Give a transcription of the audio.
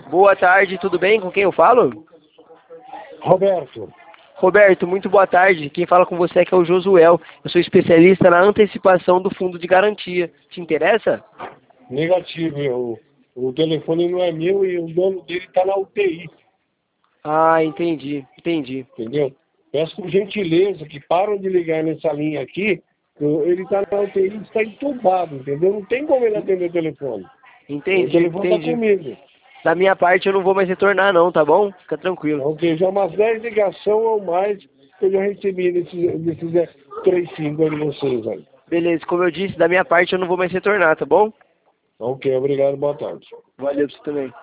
Boa tarde, tudo bem? Com quem eu falo? Roberto, Roberto, muito boa tarde. Quem fala com você aqui é o Josuel. Eu sou especialista na antecipação do fundo de garantia. Te interessa? negativo. O telefone não é meu e o dono dele está na UTI, Ah, entendi. entendeu? Peço por gentileza que param de ligar nessa linha aqui. Ele está na UTI, está entubado, entendeu? Não tem como ele atender o telefone. O telefone está comigo. Da minha parte eu não vou mais retornar não, tá bom? Fica tranquilo. Ok, já umas 10 ligações ou mais que eu já recebi desses 35 aí de vocês aí. Beleza, como eu disse, da minha parte eu não vou mais retornar, tá bom? Ok, obrigado, boa tarde. Valeu pra você também.